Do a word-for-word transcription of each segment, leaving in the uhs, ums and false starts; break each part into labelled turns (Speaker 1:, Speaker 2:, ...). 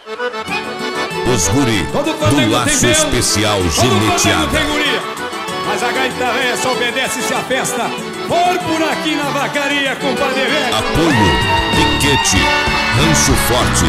Speaker 1: Os guri do laço especial gineteada.
Speaker 2: Mas a gaita véia só obedece se a festa for por aqui na vacaria, compadre velho.
Speaker 1: Apoio, piquete, rancho forte.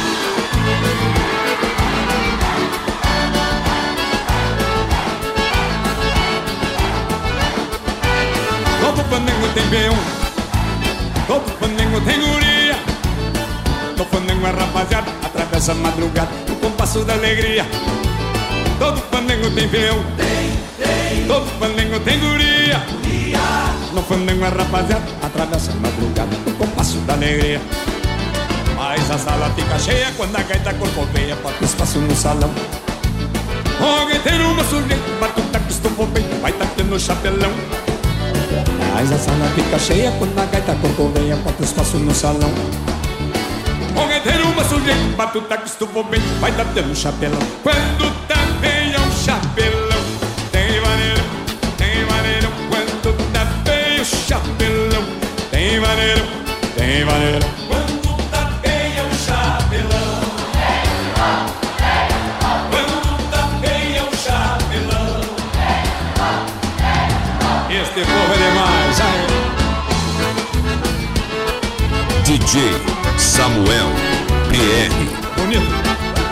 Speaker 2: Todo fandango tem peão, todo fandango tem guria. Todo fandango é rapaziada, atravessa a madrugada no compasso da alegria. Todo fandango tem peão, todo fandango tem guria. No fandango é rapaziada, atravessa a madrugada no compasso da alegria. Mas a sala fica cheia quando a gaita corcoveia, bota espaço no salão. O gaiteiro, uma sujeito, batuta que estufou bem, vai tacando o chapelão. Mas a sala fica cheia quando a gaita corcoveia, bota espaço no salão. O gaiteiro, uma sujeito, batuta que estufou bem, vai tacando o chapelão. Quando tapeia o chapelão, tem maneiro, tem maneiro. Quando tapeia o chapelão, tem maneiro, tem maneiro. Quando tapeia o chapelão, quando tapeia o chapelão. Este povo é demais, ai.
Speaker 1: D J Samuel P R.
Speaker 2: Bonito.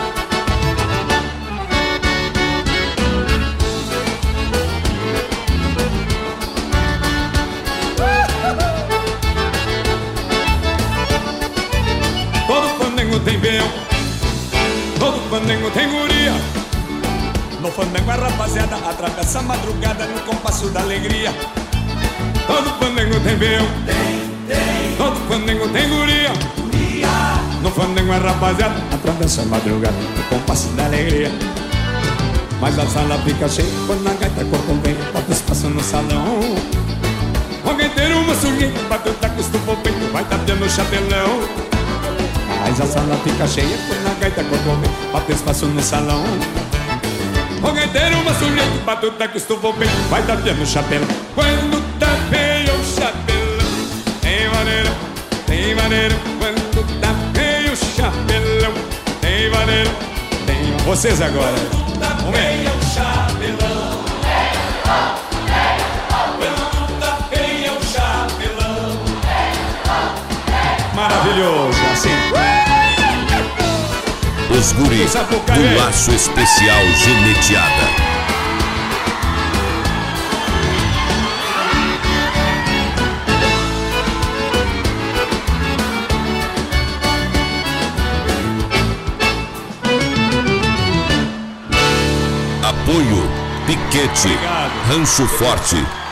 Speaker 2: Todo fandango tem peão, todo fandango tem guria. No fandango a rapaziada atravessa a madrugada no compasso da alegria. Todo fandango tem peão, todo fandango tem guria. No fandango a rapaziada atravessa a madrugada no compasso da alegria. Mas a sala fica cheia quando a gaita corcoveia, bota espaço no salão. O gaiteiro, uma sujeita, batuta que estufou peito, vai tapeando o chapelão. Mas a sala fica cheia quando a gaita corcoveia, bota espaço no salão. O gaiteiro, uma sujeita, batuta que estufou peito, vai tapeando o chapelão. Quando tapeia o chapelão, tem maneiro, tem maneiro. Quando tapeia o chapelão, tem maneiro, tem. Vocês agora. Quando tapeia o chapelão, quando tapeia o chapelão. Maravilhoso, assim.
Speaker 1: Os guris do laço especial gineteada. Apoio, piquete,
Speaker 2: Obrigado.
Speaker 1: rancho forte.